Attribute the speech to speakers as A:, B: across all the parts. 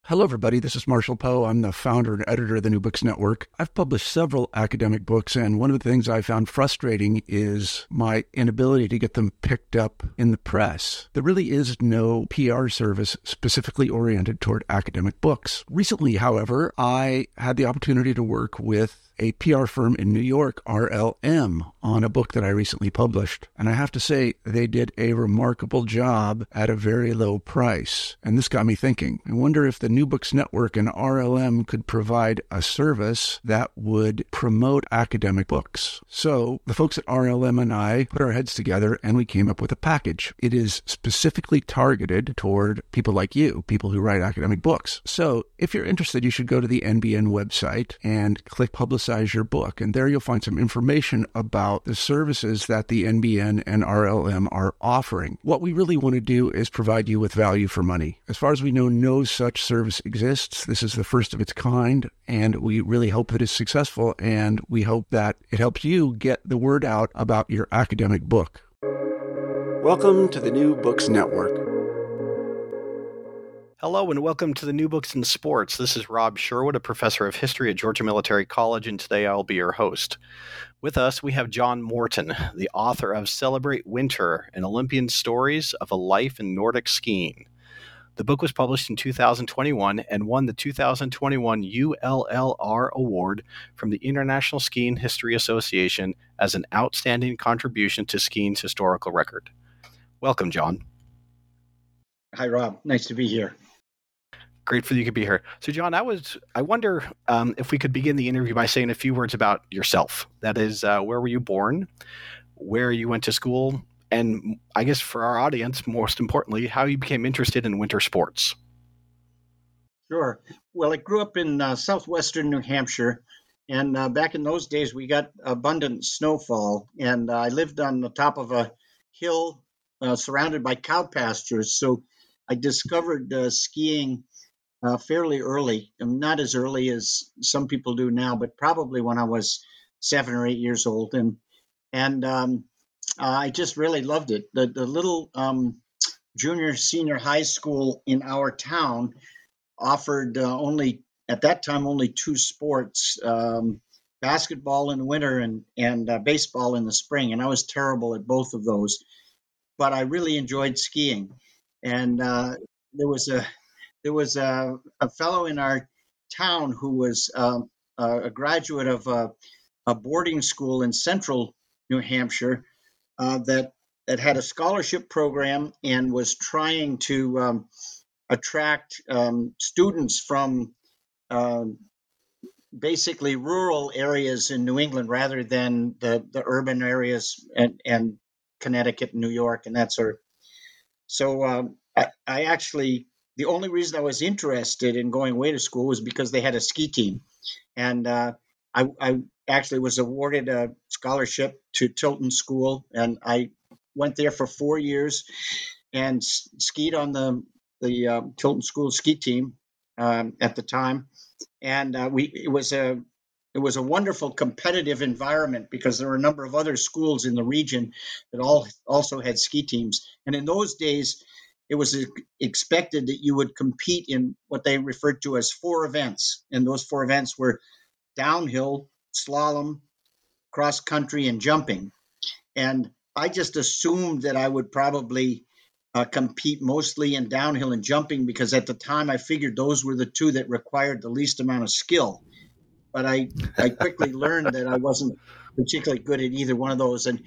A: Hello, everybody. This is Marshall Poe. I'm the founder and editor of the New Books Network. I've published several academic books, and one of the things I found frustrating is my inability to get them picked up in the press. There really is no PR service specifically oriented toward academic books. Recently, however, I had the opportunity to work with a PR firm in New York, RLM, on a book that I recently published. And I have to say, they did a remarkable job at a very low price. And this got me thinking. I wonder if the New Books Network and RLM could provide a service that would promote academic books. So the folks at RLM and I put our heads together and we came up with a package. It is specifically targeted toward people like you, people who write academic books. So if you're interested, you should go to the NBN website and click Publicize Your Book. And there you'll find some information about the services that the NBN and RLM are offering. What we really want to do is provide you with value for money. As far as we know, no such service exists. This is the first of its kind, and we really hope that it's successful, and we hope that it helps you get the word out about your academic book. Welcome to the New Books Network.
B: Hello and welcome to the New Books in Sports. This is Rob Sherwood, a professor of history at Georgia Military College, and today I'll be your host. With us, we have John Morton, the author of Celebrate Winter, an Olympian Stories of a Life in Nordic Skiing. The book was published in 2021 and won the 2021 ULLR Award from the International Skiing History Association as an outstanding contribution to skiing's historical record. Welcome, John.
C: Hi, Rob. Nice to be here.
B: Great for you to be here. So, John, I wonder if we could begin the interview by saying a few words about yourself. That is, where were you born, where you went to school, and I guess for our audience, most importantly, how you became interested in winter sports.
C: Sure. Well, I grew up in southwestern New Hampshire, and back in those days, we got abundant snowfall, and I lived on the top of a hill surrounded by cow pastures. So I discovered skiing fairly early, not as early as some people do now, but probably when I was 7 or 8 years old. And I just really loved it. The little junior, senior high school in our town offered at that time, only two sports, basketball in the winter and baseball in the spring. And I was terrible at both of those, but I really enjoyed skiing. And there was a fellow in our town who was a graduate of a boarding school in central New Hampshire that had a scholarship program and was trying to attract students from basically rural areas in New England rather than the urban areas and Connecticut and New York and that sort of. So I actually, the only reason I was interested in going away to school was because they had a ski team. And I actually was awarded a scholarship to Tilton School, and I went there for 4 years and skied on the Tilton School ski team at the time. And it was a wonderful competitive environment because there were a number of other schools in the region that also had ski teams. And in those days, it was expected that you would compete in what they referred to as 4 events. And those 4 events were downhill, slalom, cross country, and jumping. And I just assumed that I would probably compete mostly in downhill and jumping because at the time I figured those were the 2 that required the least amount of skill. But I quickly learned that I wasn't particularly good at either one of those. And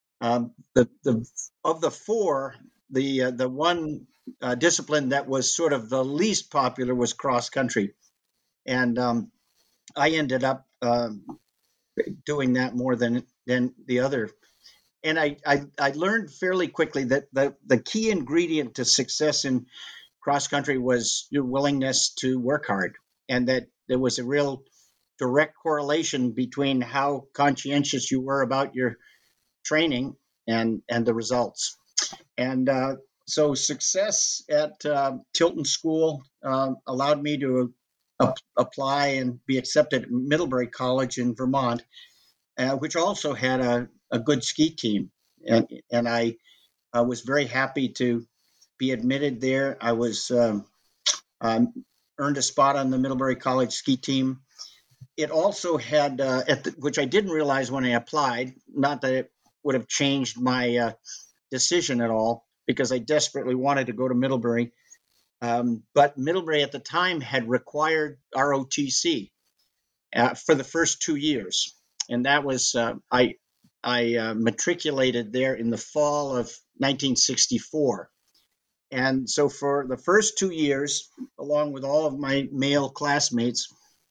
C: of the 4, the one discipline that was sort of the least popular was cross country, and I ended up doing that more than the other. And I learned fairly quickly that the key ingredient to success in cross country was your willingness to work hard, and that there was a real direct correlation between how conscientious you were about your training and the results. And so success at Tilton School allowed me to apply and be accepted at Middlebury College in Vermont, which also had a good ski team. And I was very happy to be admitted there. I was earned a spot on the Middlebury College ski team. It also had, which I didn't realize when I applied, not that it would have changed my decision at all, because I desperately wanted to go to Middlebury. But Middlebury at the time had required ROTC for the first 2 years. And that was, I matriculated there in the fall of 1964. And so for the first 2 years, along with all of my male classmates,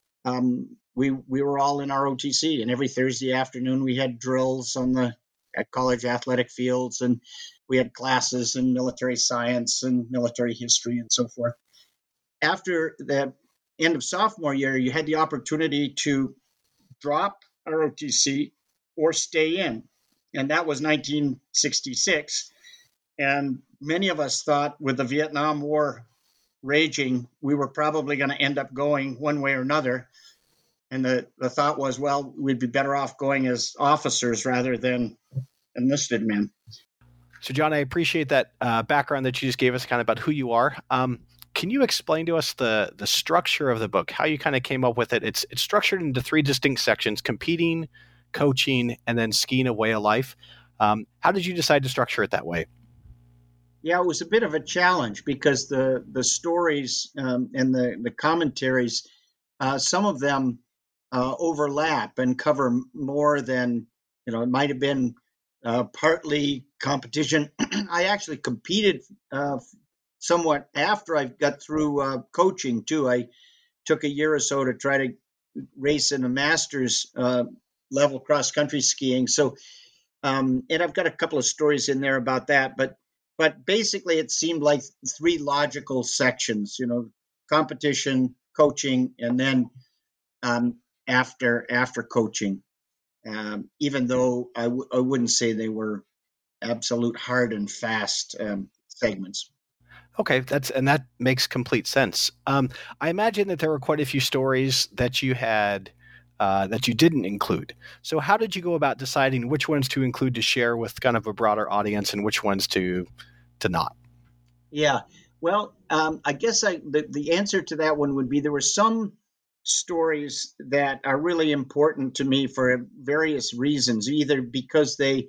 C: we were all in ROTC. And every Thursday afternoon, we had drills at college athletic fields, and we had classes in military science and military history and so forth. After the end of sophomore year, you had the opportunity to drop ROTC or stay in. And that was 1966. And many of us thought, with the Vietnam War raging, we were probably going to end up going one way or another. And the thought was, well, we'd be better off going as officers rather than enlisted men.
B: So, John, I appreciate that background that you just gave us, kind of about who you are. Can you explain to us the structure of the book, how you kind of came up with it? It's structured into 3 distinct sections: competing, coaching, and then skiing a way of life. How did you decide to structure it that way?
C: Yeah, it was a bit of a challenge, because the stories and the commentaries, some of them overlap and cover more than, it might have been partly competition. I actually competed somewhat after I got through coaching too. I took a year or so to try to race in a master's level cross-country skiing. So, and I've got a couple of stories in there about that, but basically it seemed like 3 logical sections, competition, coaching, and then after coaching, even though I wouldn't say they were absolute hard and fast segments.
B: Okay, that makes complete sense. I imagine that there were quite a few stories that you had that you didn't include. So how did you go about deciding which ones to include to share with kind of a broader audience and which ones to not?
C: Yeah, well, I guess the answer to that one would be, there were some stories that are really important to me for various reasons, either because they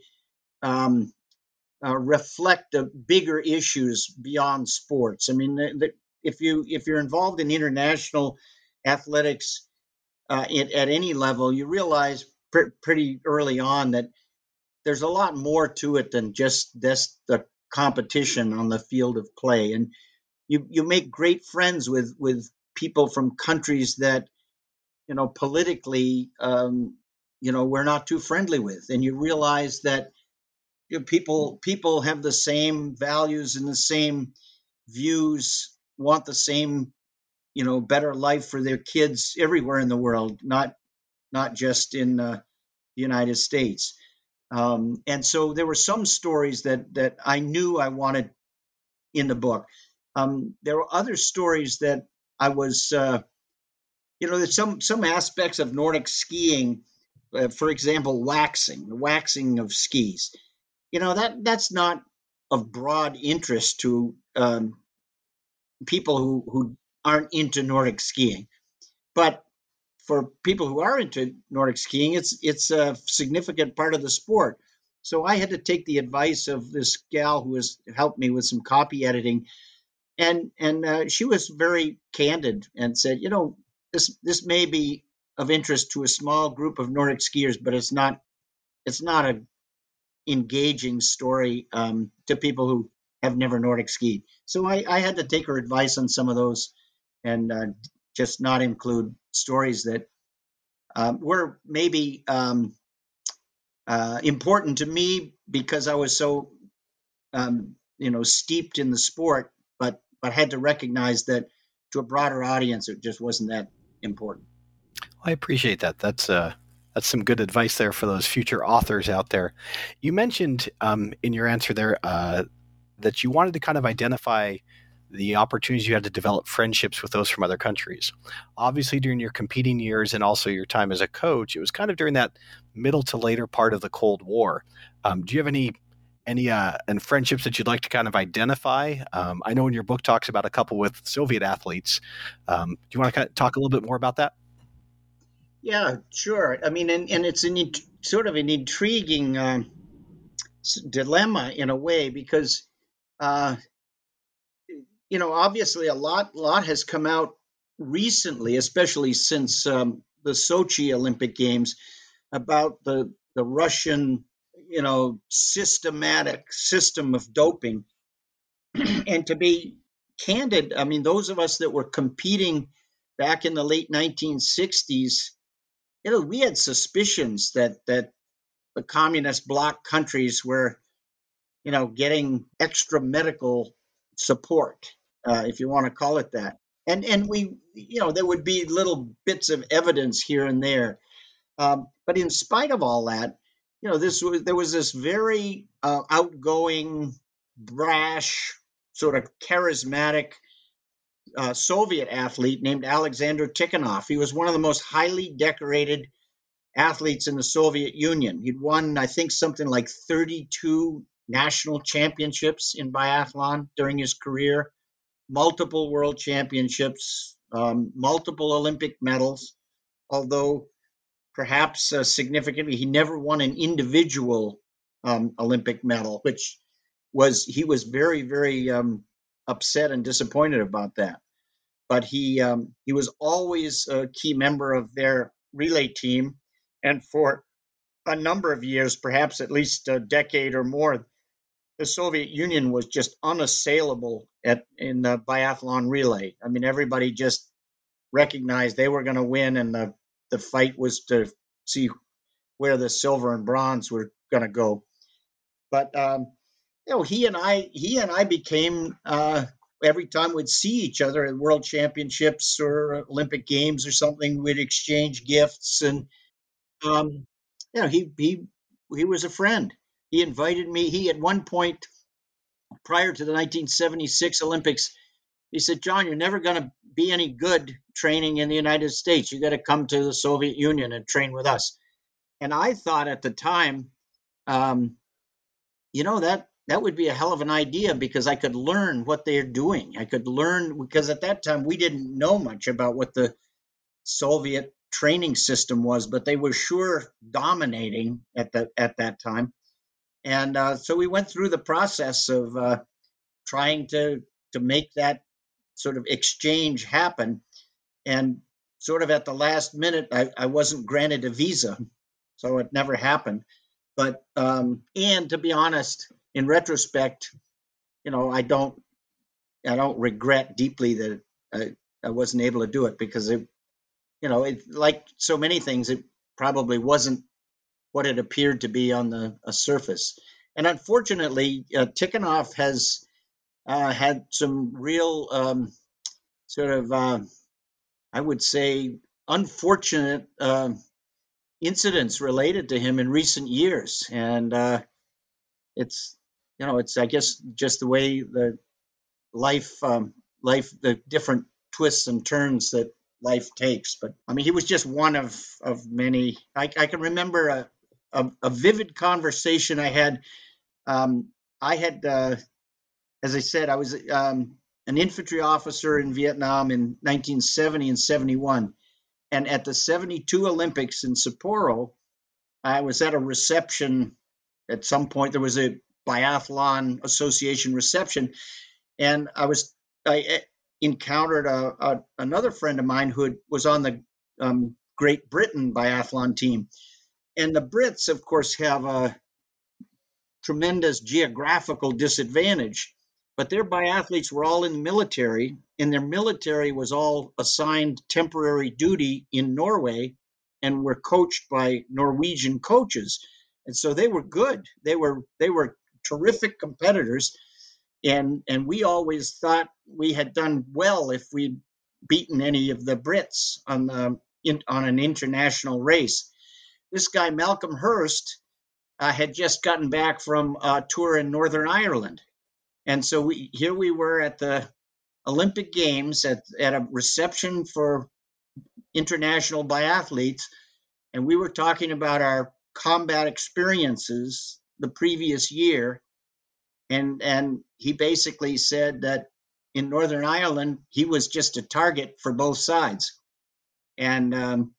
C: reflect the bigger issues beyond sports. I mean, if you're involved in international athletics at any level, you realize pretty early on that there's a lot more to it than just the competition on the field of play. And you make great friends with people from countries that, politically, we're not too friendly with. And you realize that people have the same values and the same views, want the same, better life for their kids everywhere in the world, not just in the United States. And so there were some stories that I knew I wanted in the book. There were other stories that I was, there's some aspects of Nordic skiing, for example, the waxing of skis. That's not of broad interest to people who aren't into Nordic skiing. But for people who are into Nordic skiing, it's a significant part of the sport. So I had to take the advice of this gal who has helped me with some copy editing, and she was very candid and said, this may be of interest to a small group of Nordic skiers, but it's not a engaging story to people who have never Nordic skied. So I had to take her advice on some of those, and just not include stories that were maybe important to me because I was so steeped in the sport, but had to recognize that to a broader audience it just wasn't that important.
B: I appreciate that. That's some good advice there for those future authors out there. You mentioned in your answer there that you wanted to kind of identify the opportunities you had to develop friendships with those from other countries. Obviously, during your competing years and also your time as a coach, it was kind of during that middle to later part of the Cold War. Do you have any any and friendships that you'd like to kind of identify? I know in your book talks about a couple with Soviet athletes. Do you want to kind of talk a little bit more about that?
C: Yeah, sure. I mean, and it's sort of an intriguing dilemma in a way because, uh, obviously a lot has come out recently, especially since the Sochi Olympic Games, about the Russian, systematic system of doping. And to be candid, I mean, those of us that were competing back in the late 1960s, we had suspicions that the communist bloc countries were, getting extra medical support, if you want to call it that. And we, there would be little bits of evidence here and there. But in spite of all that, there was this very outgoing, brash, sort of charismatic Soviet athlete named Alexander Tikhonov. He was one of the most highly decorated athletes in the Soviet Union. He'd won, I think, something like 32 national championships in biathlon during his career, multiple world championships, multiple Olympic medals, although perhaps significantly, he never won an individual Olympic medal, which he was very, very upset and disappointed about that. But he was always a key member of their relay team, and for a number of years, perhaps at least a decade or more, the Soviet Union was just unassailable in the biathlon relay. I mean, everybody just recognized they were going to win, and the fight was to see where the silver and bronze were going to go. But he and I became every time we'd see each other at World Championships or Olympic Games or something, we'd exchange gifts, and he was a friend. He invited me. He at one point prior to the 1976 Olympics, he said, "John, you're never going to be any good training in the United States. You got to come to the Soviet Union and train with us." And I thought at the time, that would be a hell of an idea because I could learn what they're doing. I could learn because at that time we didn't know much about what the Soviet training system was, but they were sure dominating at that time. And so we went through the process of trying to make that sort of exchange happen. And sort of at the last minute, I wasn't granted a visa, so it never happened. But and to be honest, in retrospect, I don't regret deeply that I wasn't able to do it because it like so many things, it probably wasn't what it appeared to be on the surface. And unfortunately, Tikhonov has had some real sort of, I would say, unfortunate incidents related to him in recent years. And it's I guess just the way the life, the different twists and turns that life takes. But I mean, he was just one of many. I can remember a vivid conversation I had. As I said, I was an infantry officer in Vietnam in 1970 and 71. And at the 72 Olympics in Sapporo, I was at a reception. At some point, there was a biathlon association reception. And I encountered another friend of mine who was on the Great Britain biathlon team. And the Brits, of course, have a tremendous geographical disadvantage, but their biathletes were all in the military, and their military was all assigned temporary duty in Norway and were coached by Norwegian coaches. And so they were good. They were terrific competitors. And we always thought we had done well if we'd beaten any of the Brits on an international race. This guy, Malcolm Hurst, had just gotten back from a tour in Northern Ireland. And so here we were at the Olympic Games at a reception for international biathletes, and we were talking about our combat experiences the previous year. and he basically said that in Northern Ireland he was just a target for both sides. And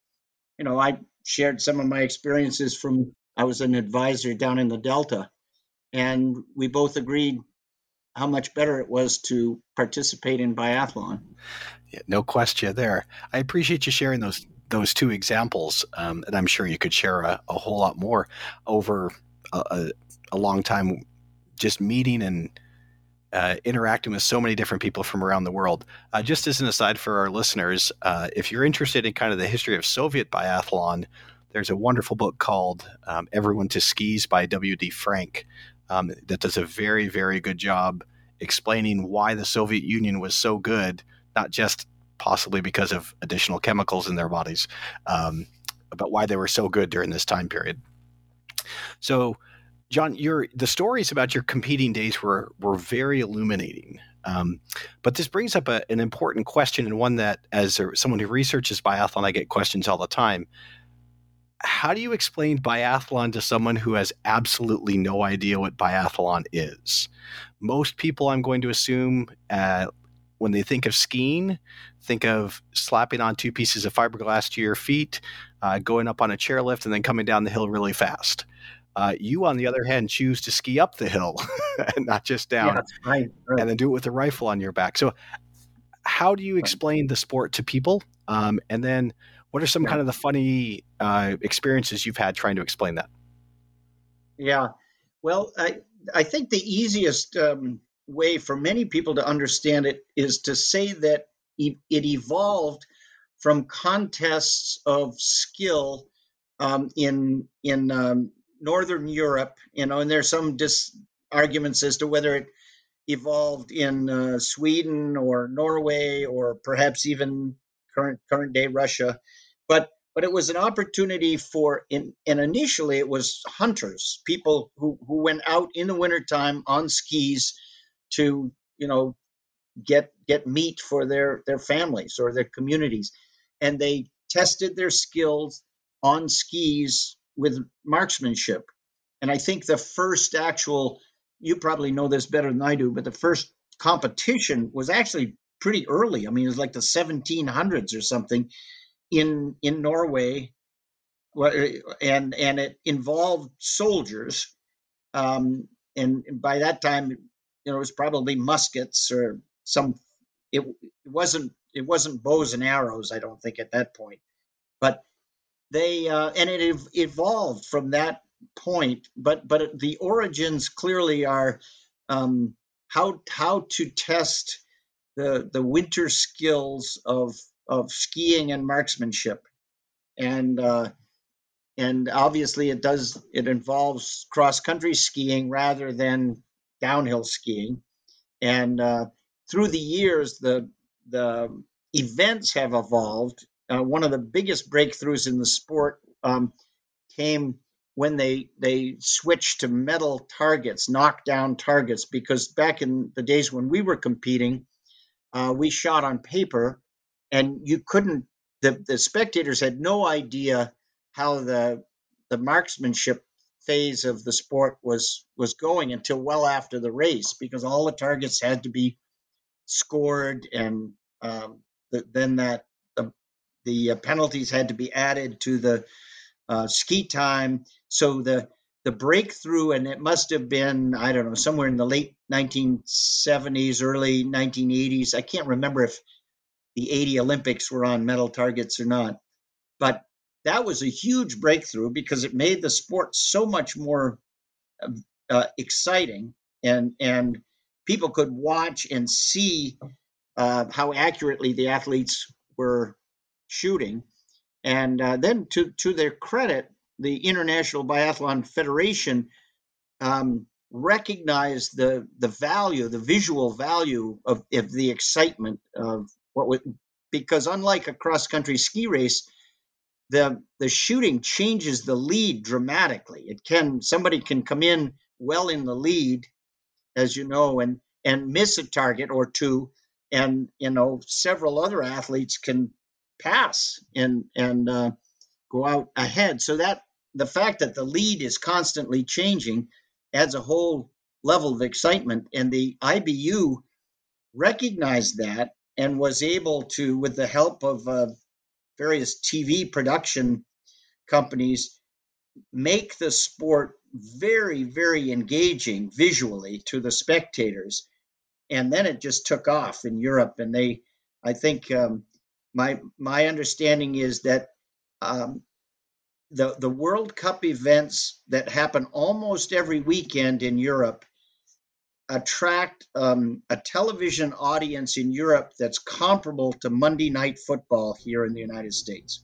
C: I shared some of my experiences from I was an advisor down in the Delta, and we both agreed how much better it was to participate in biathlon.
B: Yeah, no question there. I appreciate you sharing those two examples, and I'm sure you could share a whole lot more over a long time, just meeting and interacting with so many different people from around the world. Just as an aside for our listeners, if you're interested in kind of the history of Soviet biathlon, there's a wonderful book called Everyone to Skis by W.D. Frank that does a very, very good job explaining why the Soviet Union was so good, not just possibly because of additional chemicals in their bodies, but why they were so good during this time period. So, John, the stories about your competing days were very illuminating. But this brings up an important question, and one that, as someone who researches biathlon, I get questions all the time. How do you explain biathlon to someone who has absolutely no idea what biathlon is? Most people, I'm going to assume, when they think of skiing, think of slapping on two pieces of fiberglass to your feet, going up on a chairlift, and then coming down the hill really fast. You, on the other hand, choose to ski up the hill and not just down,
C: right.
B: And then do it with a rifle on your back. So how do you explain the sport to people? And then what are some kind of the funny experiences you've had trying to explain that?
C: Yeah. Well, I think the easiest way for many people to understand it is to say that it evolved from contests of skill in Northern Europe, and there's some arguments as to whether it evolved in Sweden or Norway or perhaps even current day Russia, but it was an opportunity and initially it was hunters, people who went out in the wintertime on skis to get meat for their families or their communities, and they tested their skills on skis with marksmanship. And I think the first you probably know this better than I do, but the first competition was actually pretty early. I mean, it was like the 1700s or something in Norway, and it involved soldiers. And by that time, it was probably muskets or some. It wasn't bows and arrows, I don't think, at that point, but they and it evolved from that point. But the origins clearly are how to test the winter skills of skiing and marksmanship, and obviously it involves cross country skiing rather than downhill skiing, and through the years the events have evolved. One of the biggest breakthroughs in the sport came when they switched to metal targets, knockdown targets, because back in the days when we were competing, we shot on paper, and you couldn't. The spectators had no idea how the marksmanship phase of the sport was going until well after the race, because all the targets had to be scored, and then the penalties had to be added to the ski time. So the breakthrough, and it must have been, I don't know, somewhere in the late 1970s, early 1980s. I can't remember if the 80 Olympics were on metal targets or not, but that was a huge breakthrough because it made the sport so much more exciting, and people could watch and see how accurately the athletes were shooting. And then to their credit, the International Biathlon Federation recognized the value, the visual value of the excitement of because unlike a cross-country ski race, the shooting changes the lead dramatically. Somebody can come in well in the lead, as you know, and miss a target or two, and several other athletes can pass and go out ahead. So that the fact that the lead is constantly changing adds a whole level of excitement. And the IBU recognized that and was able to, with the help of various TV production companies, make the sport very, very engaging visually to the spectators. And then it just took off in Europe. And I think my understanding is that the World Cup events that happen almost every weekend in Europe attract a television audience in Europe that's comparable to Monday Night Football here in the United States.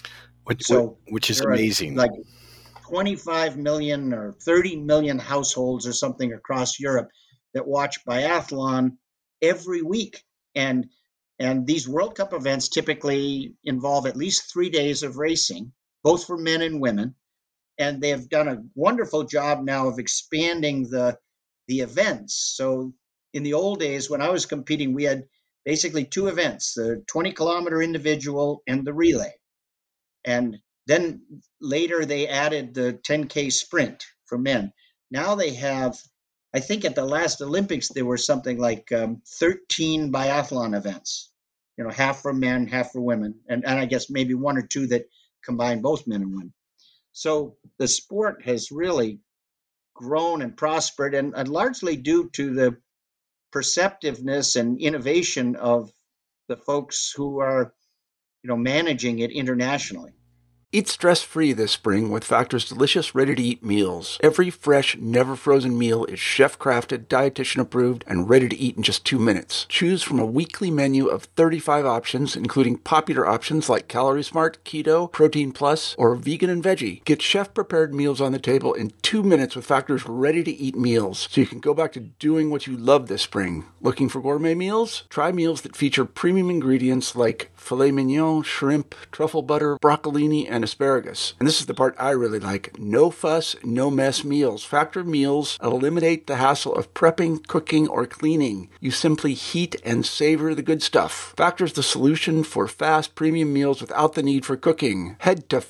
B: Which is amazing.
C: Like 25 million or 30 million households or something across Europe that watch biathlon every week. And these World Cup events typically involve at least 3 days of racing, both for men and women. And they have done a wonderful job now of expanding the events. So in the old days, when I was competing, we had basically two events, the 20-kilometer individual and the relay. And then later they added the 10K sprint for men. Now they have, I think at the last Olympics, there were something like 13 biathlon events, half for men, half for women. And I guess maybe one or two that combine both men and women. So the sport has really grown and prospered, and largely due to the perceptiveness and innovation of the folks who are, managing it internationally.
A: Eat stress-free this spring with Factor's delicious, ready-to-eat meals. Every fresh, never-frozen meal is chef-crafted, dietitian-approved, and ready to eat in just 2 minutes. Choose from a weekly menu of 35 options, including popular options like Calorie Smart, Keto, Protein Plus, or Vegan and Veggie. Get chef-prepared meals on the table in 2 minutes with Factor's ready-to-eat meals, so you can go back to doing what you love this spring. Looking for gourmet meals? Try meals that feature premium ingredients like filet mignon, shrimp, truffle butter, broccolini, and asparagus. And this is the part I really like. No fuss, no mess meals. Factor meals eliminate the hassle of prepping, cooking, or cleaning. You simply heat and savor the good stuff. Factor's the solution for fast premium meals without the need for cooking. Head to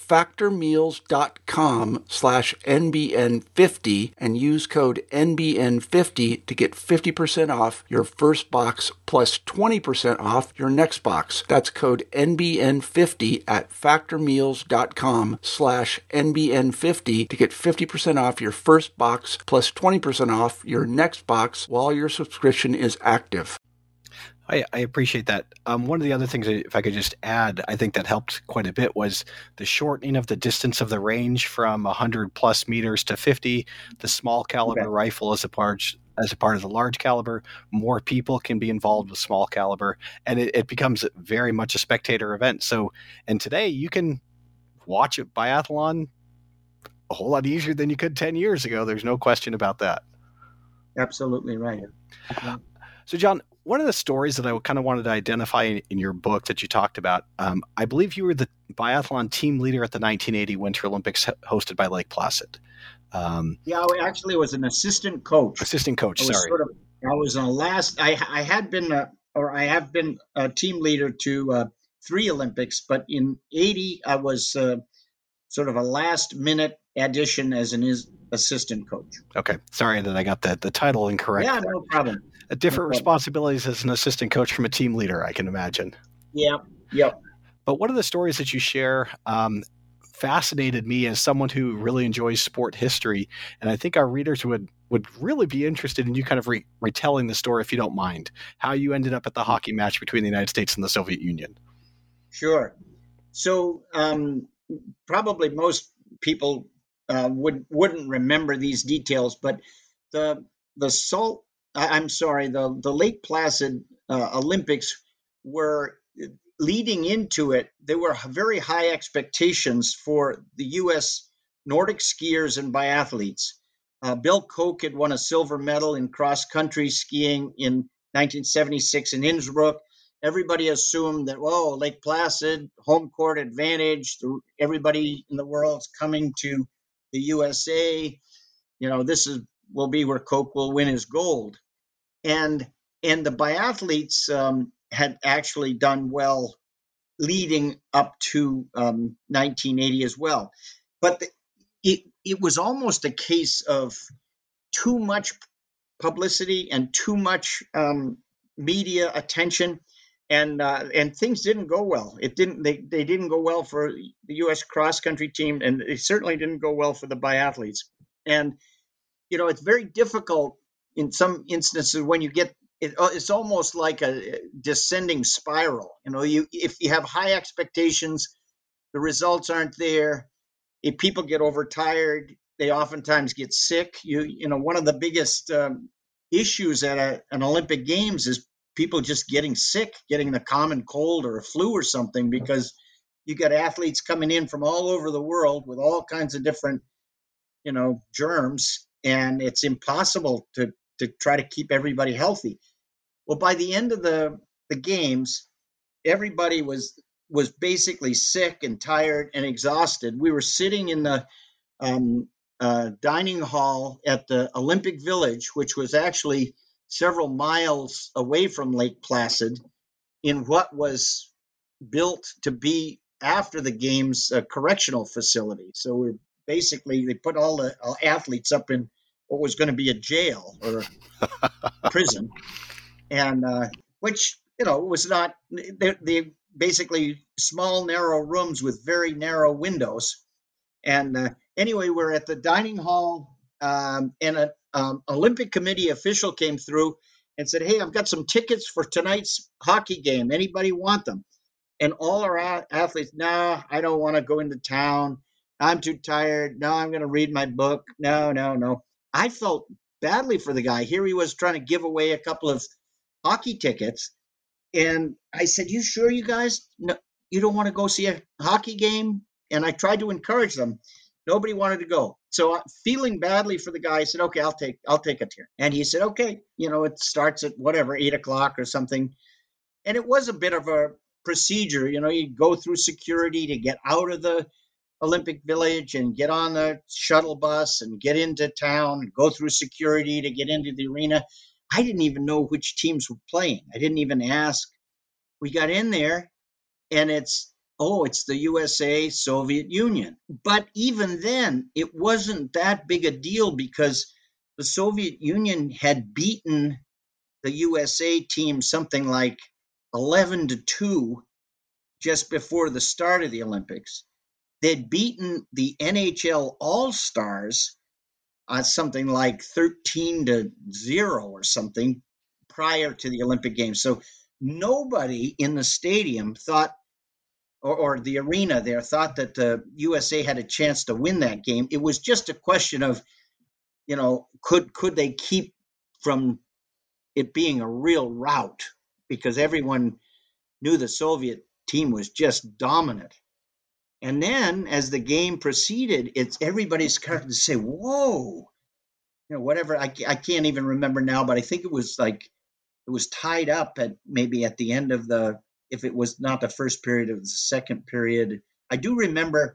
A: factormeals.com/NBN50 and use code NBN50 to get 50% off your first box plus 20% off your next box. That's code NBN50 at factormeals.com/NBN50 to get 50% off your first box plus 20% off your next box while your subscription is active.
B: I appreciate that. One of the other things, if I could just add, I think that helped quite a bit was the shortening of the distance of the range from 100 plus meters to 50. The small caliber rifle as a part of the large caliber. More people can be involved with small caliber, and it becomes very much a spectator event. So, and today you can watch a biathlon a whole lot easier than you could 10 years ago. There's no question about that.
C: Absolutely right.
B: So, John, one of the stories that I kind of wanted to identify in your book that you talked about, I believe you were the biathlon team leader at the 1980 Winter Olympics hosted by Lake Placid.
C: I actually was an assistant coach. I was on last. I have been a team leader to 3 Olympics, but in 80 I was sort of a last minute addition as an assistant coach.
B: Okay, sorry that I got the title incorrect.
C: Yeah, no problem.
B: Different responsibilities as an assistant coach from a team leader, I can imagine.
C: Yep.
B: But one of the stories that you share fascinated me as someone who really enjoys sport history, and I think our readers would really be interested in you kind of retelling the story, if you don't mind, how you ended up at the hockey match between the United States and the Soviet Union.
C: Sure. So probably most people wouldn't remember these details, but the Lake Placid Olympics were leading into it. There were very high expectations for the U.S. Nordic skiers and biathletes. Bill Koch had won a silver medal in cross-country skiing in 1976 in Innsbruck. Everybody assumed that, Lake Placid, home court advantage, everybody in the world's coming to the USA. This will be where Koch will win his gold. And the biathletes had actually done well leading up to 1980 as well. But it was almost a case of too much publicity and too much media attention, and things didn't go well. They didn't go well for the U.S. cross country team, and they certainly didn't go well for the biathletes. And it's very difficult in some instances when you get it. It's almost like a descending spiral. If you have high expectations, the results aren't there. If people get overtired, they oftentimes get sick. One of the biggest issues at an Olympic Games is people just getting sick, getting the common cold or a flu or something, because you got athletes coming in from all over the world with all kinds of different, germs, and it's impossible to try to keep everybody healthy. Well, by the end of the games, everybody was basically sick and tired and exhausted. We were sitting in the dining hall at the Olympic Village, which was actually several miles away from Lake Placid, in what was built to be, after the games, a correctional facility. So they put all the athletes up in what was going to be a jail or a prison, and which was not. They basically small, narrow rooms with very narrow windows. And anyway, we're at the dining hall, and an Olympic Committee official came through and said, "Hey, I've got some tickets for tonight's hockey game. Anybody want them?" And all our athletes, "No, I don't want to go into town. I'm too tired. No, I'm going to read my book. No. I felt badly for the guy. Here he was trying to give away a couple of hockey tickets. And I said, "You sure, you guys? No, you don't want to go see a hockey game?" And I tried to encourage them. Nobody wanted to go. So feeling badly for the guy, I said, "Okay, I'll take a ticket." And he said, "Okay, it starts at whatever, 8:00 or something." And it was a bit of a procedure. You go through security to get out of the Olympic Village and get on the shuttle bus and get into town and go through security to get into the arena. I didn't even know which teams were playing. I didn't even ask. We got in there, and it's the USA, Soviet Union. But even then, it wasn't that big a deal, because the Soviet Union had beaten the USA team something like 11-2 just before the start of the Olympics. They'd beaten the NHL All-Stars something like 13-0 or something prior to the Olympic Games. So nobody in the stadium thought, or the arena there, thought that the USA had a chance to win that game. It was just a question of, could they keep from it being a real rout, because everyone knew the Soviet team was just dominant. And then as the game proceeded, everybody started to say, "Whoa," whatever. I can't even remember now, but I think it was tied up at the end of if it was not the first period of the second period. I do remember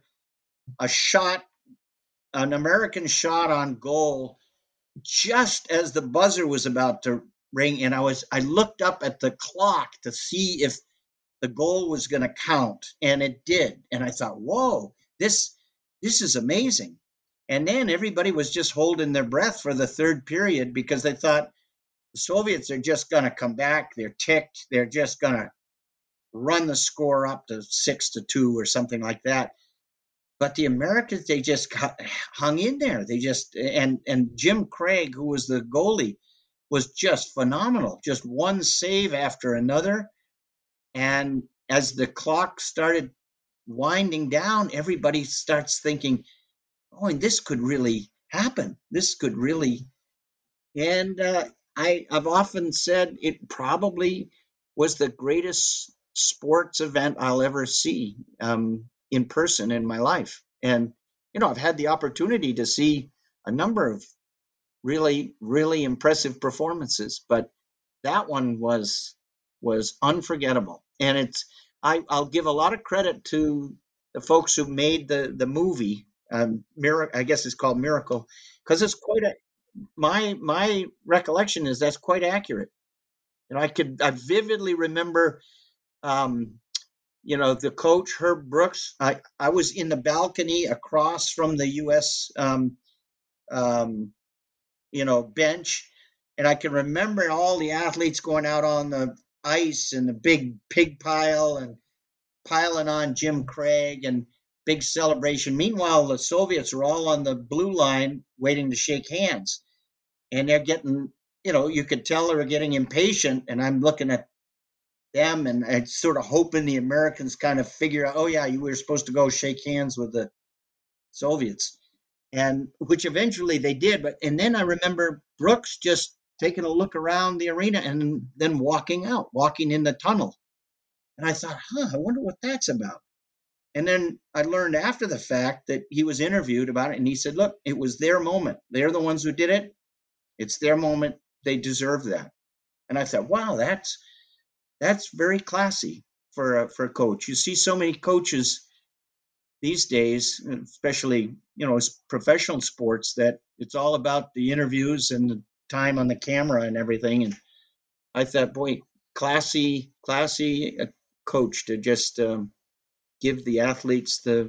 C: an American shot on goal just as the buzzer was about to ring. And I looked up at the clock to see if the goal was going to count, and it did. And I thought, "Whoa, this is amazing." And then everybody was just holding their breath for the third period, because they thought the Soviets are just going to come back. They're ticked. They're just going to run the score up to 6-2 or something like that. But the Americans, they just hung in there. They just, and Jim Craig, who was the goalie, was just phenomenal. Just one save after another. And as the clock started winding down, everybody starts thinking, "Oh, and this could really happen. This could really." And I've often said it probably was the greatest sports event I'll ever see in person in my life. And, I've had the opportunity to see a number of really, really impressive performances, but that one was unforgettable. And I'll give a lot of credit to the folks who made the movie. I guess it's called Miracle, because it's my recollection is that's quite accurate. I vividly remember, the coach, Herb Brooks. I was in the balcony across from the U.S. Bench, And I can remember all the athletes going out on the ice and the big pig pile and piling on Jim Craig and big celebration. Meanwhile, the Soviets were all on the blue line waiting to shake hands. And they're getting, you could tell they were getting impatient. And I'm looking at them and sort of hoping the Americans kind of figure out, oh, yeah, you were supposed to go shake hands with the Soviets. And which eventually they did. And then I remember Brooks just taking a look around the arena and then walking in the tunnel. And I thought, I wonder what that's about. And then I learned after the fact that he was interviewed about it. And he said, look, it was their moment. They're the ones who did it. It's their moment. They deserve that. And I thought, wow, that's very classy for a coach. You see so many coaches these days, especially, professional sports, that it's all about the interviews and the time on the camera and everything. And I thought, boy, classy coach to just give the athletes the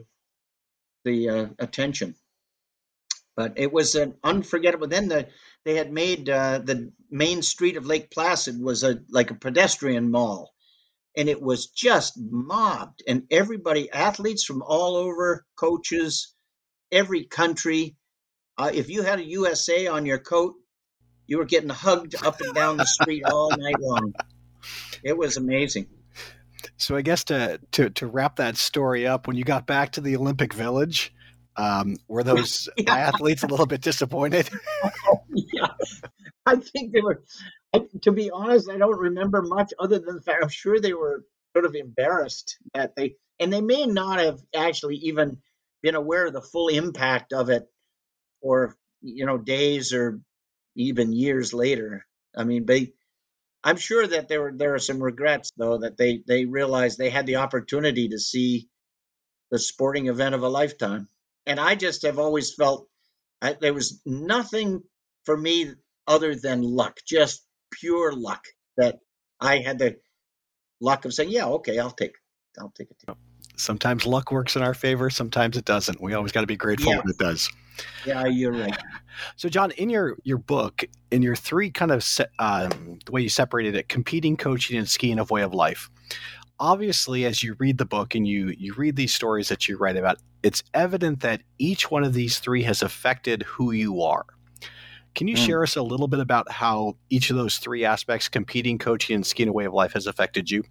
C: attention. But it was an unforgettable. Then they had made the main street of Lake Placid was like a pedestrian mall. And it was just mobbed, and everybody, athletes from all over, coaches, every country. If you had a USA on your coat, you were getting hugged up and down the street all night long. It was amazing.
B: So I guess to wrap that story up, when you got back to the Olympic Village, were those athletes a little bit disappointed?
C: Yeah, I think they were. To be honest, I don't remember much other than the fact I'm sure they were sort of embarrassed that they may not have actually even been aware of the full impact of it for, days or even years later. I mean, I'm sure that there are some regrets, though, that they realized they had the opportunity to see the sporting event of a lifetime. And I just have always felt there was nothing for me other than luck, just pure luck, that I had the luck of saying, yeah, okay, I'll take it.
B: Sometimes luck works in our favor. Sometimes it doesn't. We always got to be grateful when it does.
C: Yeah, you're right.
B: So, John, in your book, in your three kind of the way you separated it, competing, coaching, and skiing of way of life. Obviously, as you read the book and you read these stories that you write about, it's evident that each one of these three has affected who you are. Can you share us a little bit about how each of those three aspects, competing, coaching, and skiing a way of life, has affected you?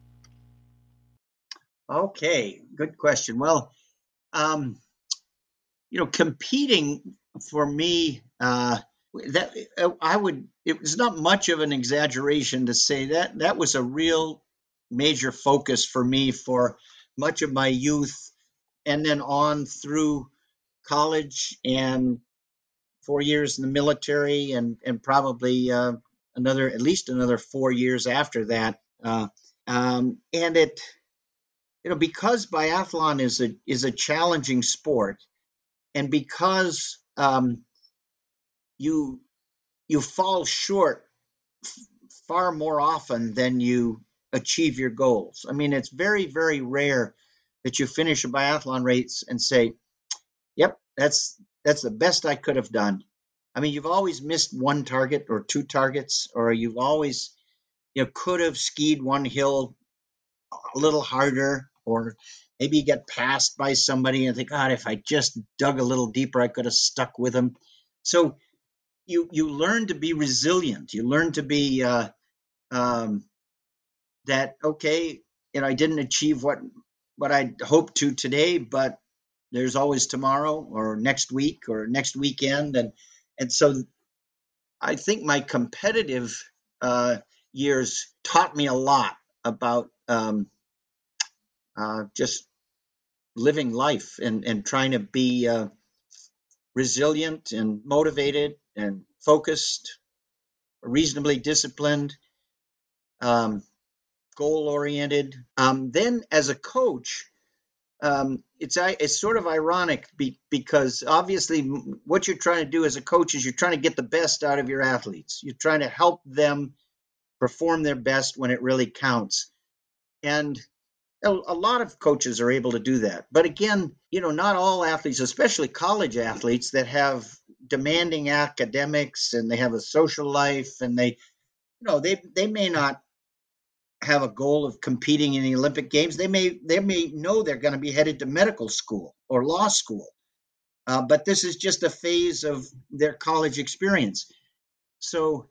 C: Okay, good question. Well, competing for me, it was not much of an exaggeration to say that was a real major focus for me for much of my youth, and then on through college and 4 years in the military, and probably at least another 4 years after that. And it, because biathlon is a challenging sport, and because you fall short far more often than you achieve your goals. I mean, it's very, very rare that you finish a biathlon race and say, yep, that's the best I could have done. I mean, you've always missed one target or two targets, or you've always, could have skied one hill a little harder, or maybe you get passed by somebody and think, God, if I just dug a little deeper, I could have stuck with them. So you learn to be resilient. You learn to be that, okay, I didn't achieve what I hoped to today, but there's always tomorrow or next week or next weekend. And so I think my competitive years taught me a lot about just living life and trying to be resilient and motivated and focused, reasonably disciplined, goal-oriented. Then as a coach, it's sort of ironic because obviously what you're trying to do as a coach is you're trying to get the best out of your athletes. You're trying to help them perform their best when it really counts. And a lot of coaches are able to do that. But again, not all athletes, especially college athletes that have demanding academics and they have a social life, and they may not have a goal of competing in the Olympic Games. They may know they're going to be headed to medical school or law school, but this is just a phase of their college experience. So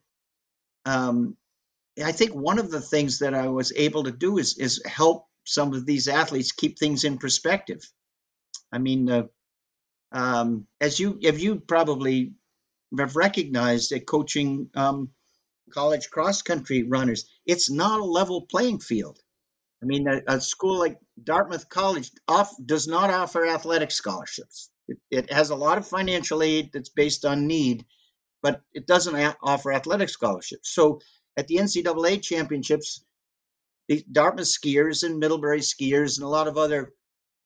C: I think one of the things that I was able to do is help some of these athletes keep things in perspective. I mean, as you probably have recognized that coaching college cross-country runners, it's not a level playing field. I mean, a school like Dartmouth College does not offer athletic scholarships. It has a lot of financial aid that's based on need, but it doesn't offer athletic scholarships. So at the NCAA championships, the Dartmouth skiers and Middlebury skiers and a lot of other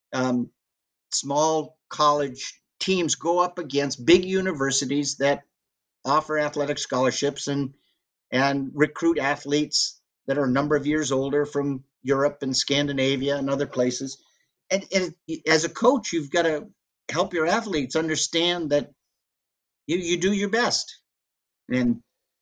C: small college teams go up against big universities that offer athletic scholarships and recruit athletes that are a number of years older from Europe and Scandinavia and other places. And as a coach, you've got to help your athletes understand that you do your best. And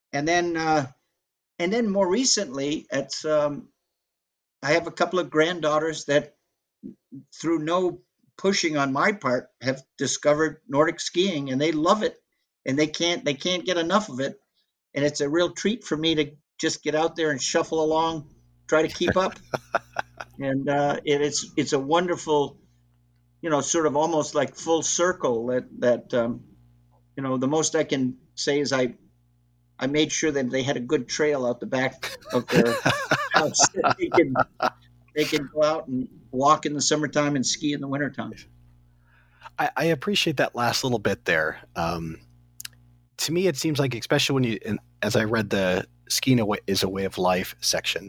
C: then more recently, I have a couple of granddaughters that, through no pushing on my part, have discovered Nordic skiing, and they love it, and they can't get enough of it. And it's a real treat for me to just get out there and shuffle along, try to keep up. And it's a wonderful, sort of almost like full circle that the most I can say is I made sure that they had a good trail out the back of their house. They can go out and walk in the summertime and ski in the wintertime.
B: I appreciate that last little bit there. To me, it seems like, especially as I read the Skiing is a Way of Life section,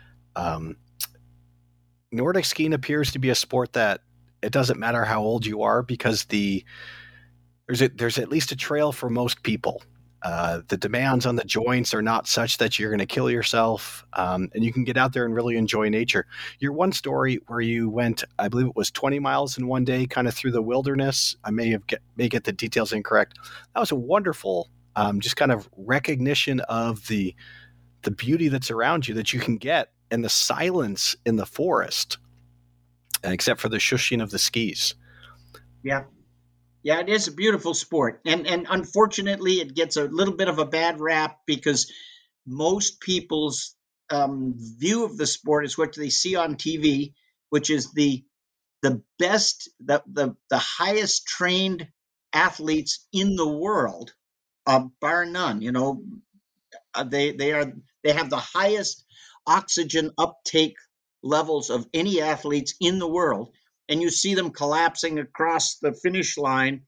B: Nordic skiing appears to be a sport that it doesn't matter how old you are, because there's at least a trail for most people. The demands on the joints are not such that you're going to kill yourself, and you can get out there and really enjoy nature. Your one story where you went, I believe it was 20 miles in one day, kind of through the wilderness. I may get the details incorrect. That was a wonderful, just kind of recognition of the beauty that's around you that you can get, and the silence in the forest, except for the shushing of the skis.
C: Yeah. Yeah, it is a beautiful sport. And unfortunately, it gets a little bit of a bad rap because most people's view of the sport is what they see on TV, which is the best, the highest trained athletes in the world, bar none. They have the highest oxygen uptake levels of any athletes in the world. And you see them collapsing across the finish line,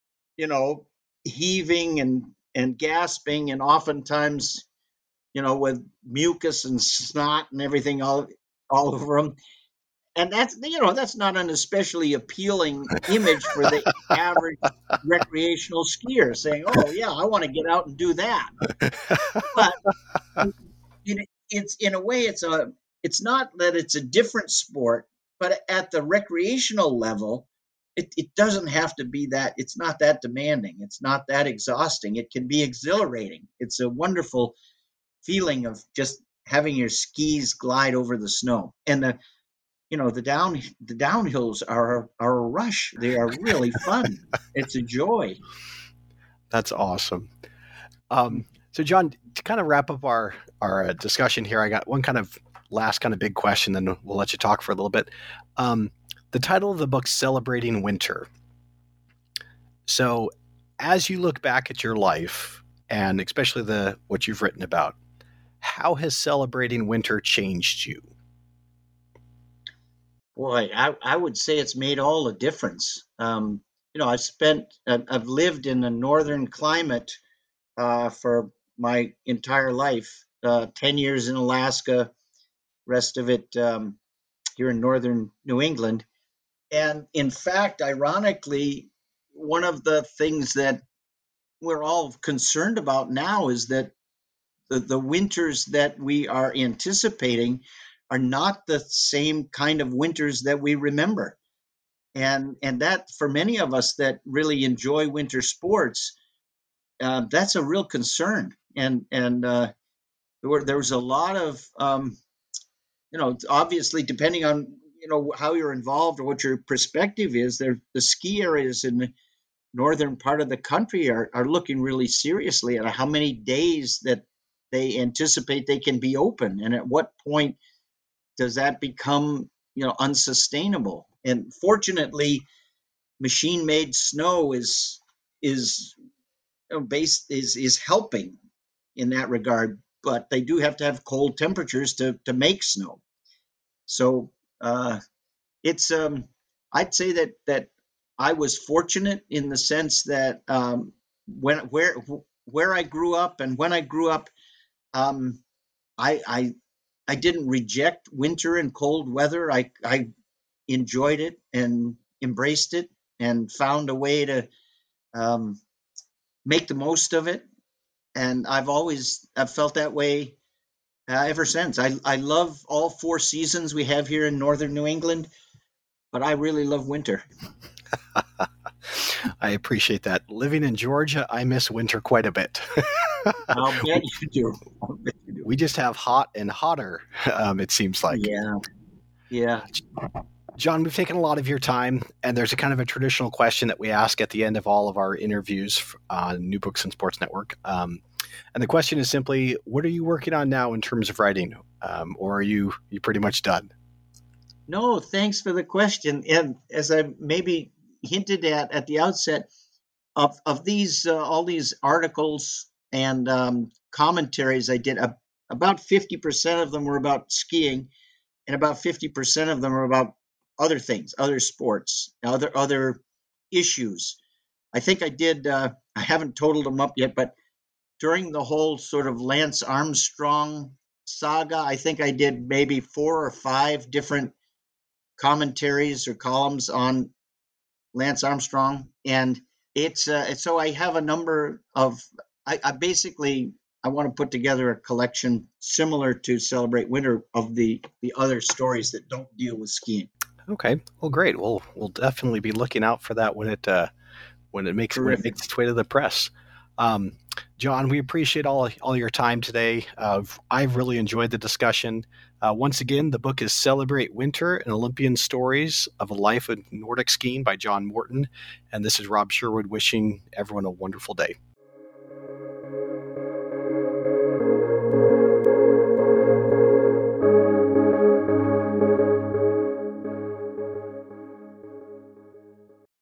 C: heaving and gasping, and oftentimes, with mucus and snot and everything all over them. And that's not an especially appealing image for the average recreational skier, saying, "Oh yeah, I want to get out and do that." But it's, in a way, it's not that it's a different sport. But at the recreational level, it doesn't have to be that. It's not that demanding. It's not that exhausting. It can be exhilarating. It's a wonderful feeling of just having your skis glide over the snow. And the downhills are a rush. They are really fun. It's a joy.
B: That's awesome. So John, to kind of wrap up our discussion here, I got one kind of last kind of big question, then we'll let you talk for a little bit. The title of the book, Celebrating Winter. So as you look back at your life, and especially what you've written about, how has celebrating winter changed you?
C: Boy, I would say it's made all the difference. I've lived in a northern climate for my entire life, 10 years in Alaska, rest of it here in northern New England. And in fact, ironically, one of the things that we're all concerned about now is that the winters that we are anticipating are not the same kind of winters that we remember. And that, for many of us that really enjoy winter sports, that's a real concern. And there was a lot of, obviously depending on, how you're involved or what your perspective is, the ski areas in the northern part of the country are looking really seriously at how many days that they anticipate they can be open. And at what point does that become, unsustainable? And fortunately, machine-made snow is helping in that regard, but they do have to have cold temperatures to make snow. So it's I'd say that I was fortunate in the sense that where I grew up and when I grew up, I didn't reject winter and cold weather. I enjoyed it and embraced it and found a way to make the most of it. And I've felt that way ever since. I love all 4 seasons we have here in northern New England, but I really love winter.
B: I appreciate that. Living in Georgia, I miss winter quite a bit.
C: I'll bet you do.
B: We just have hot and hotter, it seems like.
C: Yeah.
B: John, we've taken a lot of your time, and there's a kind of a traditional question that we ask at the end of all of our interviews on New Books and Sports Network. And the question is simply, what are you working on now in terms of writing? Or are you pretty much done?
C: No, thanks for the question. And as I maybe hinted at the outset, of these all these articles and commentaries I did, about 50% of them were about skiing, and about 50% of them are about other things, other sports, other issues. I think I did. I haven't totaled them up yet, but during the whole sort of Lance Armstrong saga, I think I did maybe 4 or 5 different commentaries or columns on Lance Armstrong, and it's so I have a number of. I want to put together a collection similar to Celebrate Winter of the other stories that don't deal with skiing.
B: Okay, well, great. We'll definitely be looking out for that when it makes its way to the press. John, we appreciate all your time today. I've really enjoyed the discussion. Once again, the book is Celebrate Winter, an Olympian Stories of a Life of Nordic Skiing by John Morton. And this is Rob Sherwood wishing everyone a wonderful day.